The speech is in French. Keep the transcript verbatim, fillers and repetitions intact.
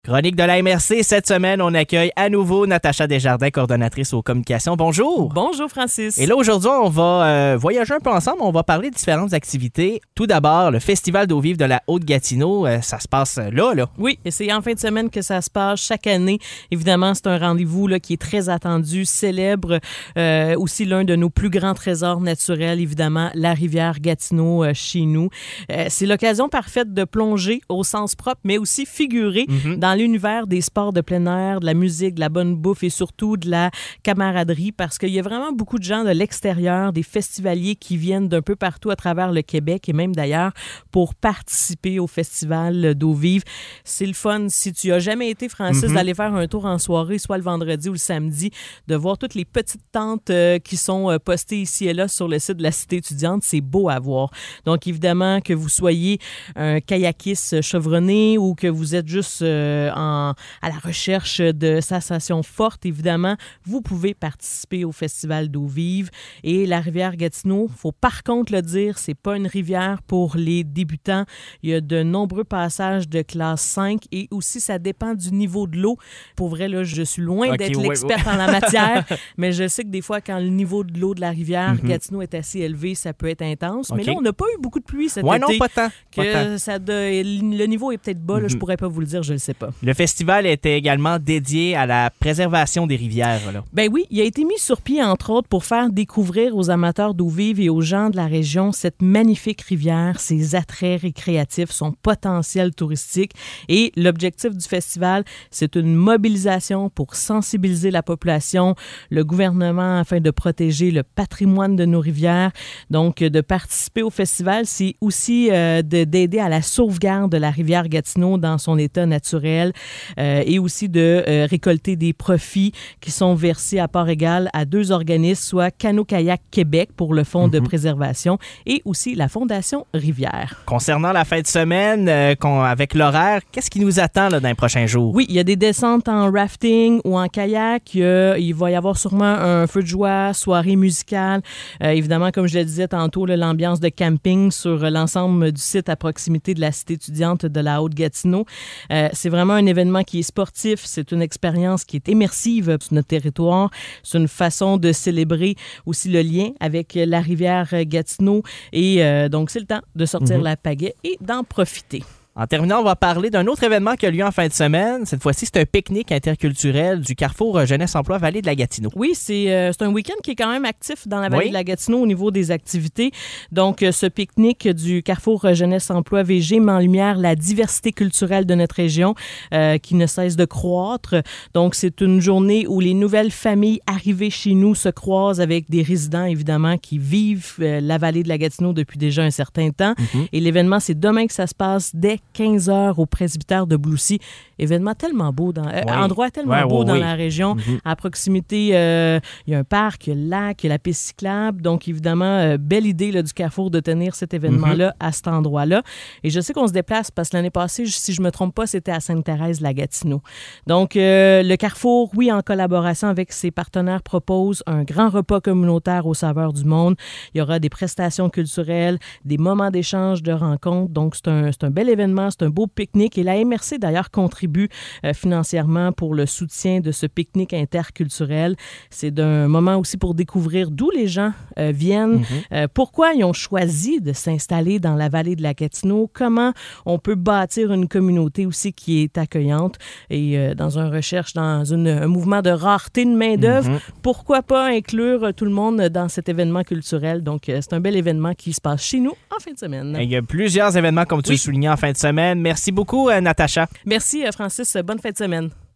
Chronique de la M R C, cette semaine, on accueille à nouveau Natacha Desjardins, coordonnatrice aux communications. Bonjour! Bonjour Francis! Et là, aujourd'hui, on va euh, voyager un peu ensemble. On va parler de différentes activités. Tout d'abord, le Festival d'eau vive de la Haute-Gatineau. Euh, ça se passe là, là. Oui, et c'est en fin de semaine que ça se passe chaque année. Évidemment, c'est un rendez-vous là, qui est très attendu, célèbre euh, aussi l'un de nos plus grands trésors naturels, évidemment, la rivière Gatineau euh, chez nous. Euh, c'est l'occasion parfaite de plonger au sens propre, mais aussi figuré mm-hmm. dans dans l'univers des sports de plein air, de la musique, de la bonne bouffe et surtout de la camaraderie, parce qu'il y a vraiment beaucoup de gens de l'extérieur, des festivaliers qui viennent d'un peu partout à travers le Québec et même d'ailleurs pour participer au festival d'eau vive. C'est le fun. Si tu n'as jamais été, Francis, mm-hmm. d'aller faire un tour en soirée, soit le vendredi ou le samedi, de voir toutes les petites tentes euh, qui sont euh, postées ici et là sur le site de la Cité étudiante, c'est beau à voir. Donc, évidemment, que vous soyez un kayakiste chevronné ou que vous êtes juste euh, En, à la recherche de sensations fortes, évidemment, vous pouvez participer au Festival d'eau vive. Et la rivière Gatineau, il faut par contre le dire, c'est pas une rivière pour les débutants. Il y a de nombreux passages de classe cinq et aussi, ça dépend du niveau de l'eau. Pour vrai, là, je suis loin okay, d'être ouais, l'experte ouais. en la matière, mais je sais que des fois, quand le niveau de l'eau de la rivière mm-hmm. Gatineau est assez élevé, ça peut être intense. Okay. Mais là, on n'a pas eu beaucoup de pluie cet ouais, été. Non, pas tant. Que pas tant. Ça de, le niveau est peut-être bas, mm-hmm. là, je pourrais pas vous le dire, je le sais pas. Le festival était également dédié à la préservation des rivières. Là. Ben oui, il a été mis sur pied, entre autres, pour faire découvrir aux amateurs d'eau vive et aux gens de la région cette magnifique rivière, ses attraits récréatifs, son potentiel touristique. Et l'objectif du festival, c'est une mobilisation pour sensibiliser la population, le gouvernement, afin de protéger le patrimoine de nos rivières. Donc, de participer au festival, c'est aussi euh, de, d'aider à la sauvegarde de la rivière Gatineau dans son état naturel. Euh, et aussi de euh, récolter des profits qui sont versés à part égale à deux organismes, soit Cano-Kayak Québec pour le Fonds mm-hmm. de préservation et aussi la Fondation Rivière. Concernant la fin de semaine, euh, avec l'horaire, qu'est-ce qui nous attend là, dans les prochains jours? Oui, il y a des descentes en rafting ou en kayak. Il, y a, il va y avoir sûrement un feu de joie, soirée musicale. Euh, évidemment, comme je le disais tantôt, là, l'ambiance de camping sur l'ensemble du site à proximité de la Cité étudiante de la Haute-Gatineau. Euh, c'est vraiment un événement qui est sportif, c'est une expérience qui est immersive sur notre territoire. C'est une façon de célébrer aussi le lien avec la rivière Gatineau. Et euh, donc, c'est le temps de sortir mm-hmm. la pagaie et d'en profiter. En terminant, on va parler d'un autre événement qui a lieu en fin de semaine. Cette fois-ci, c'est un pique-nique interculturel du Carrefour Jeunesse-Emploi Vallée de la Gatineau. Oui, c'est, euh, c'est un week-end qui est quand même actif dans la Vallée oui. de la Gatineau au niveau des activités. Donc, euh, ce pique-nique du Carrefour Jeunesse-Emploi V G met en lumière la diversité culturelle de notre région euh, qui ne cesse de croître. Donc, c'est une journée où les nouvelles familles arrivées chez nous se croisent avec des résidents, évidemment, qui vivent euh, la Vallée de la Gatineau depuis déjà un certain temps. Mm-hmm. Et l'événement, c'est demain que ça se passe dès quinze heures au presbytère de Bloussy. Événement tellement beau, dans, euh, oui. endroit tellement ouais, beau ouais, dans oui. la région. Mm-hmm. À proximité, euh, il y a un parc, il y a le lac, il y a la piste cyclable. Donc, évidemment, euh, belle idée là, du Carrefour de tenir cet événement-là mm-hmm. à cet endroit-là. Et je sais qu'on se déplace parce que l'année passée, si je ne me trompe pas, c'était à Sainte-Thérèse-la-Gatineau. Donc, euh, le Carrefour, oui, en collaboration avec ses partenaires, propose un grand repas communautaire aux saveurs du monde. Il y aura des prestations culturelles, des moments d'échange, de rencontres. Donc, c'est un, c'est un bel événement. C'est un beau pique-nique et la M R C, d'ailleurs, contribue euh, financièrement pour le soutien de ce pique-nique interculturel. C'est un moment aussi pour découvrir d'où les gens euh, viennent, mm-hmm. euh, pourquoi ils ont choisi de s'installer dans la vallée de la Gatineau, comment on peut bâtir une communauté aussi qui est accueillante et euh, dans une recherche, dans une, un mouvement de rareté de main-d'œuvre, mm-hmm. pourquoi pas inclure tout le monde dans cet événement culturel. Donc, euh, c'est un bel événement qui se passe chez nous en fin de semaine. Il y a plusieurs événements, comme tu oui. le soulignais, en fin de semaine. Merci beaucoup, Natacha. Merci, Francis. Bonne fin de semaine.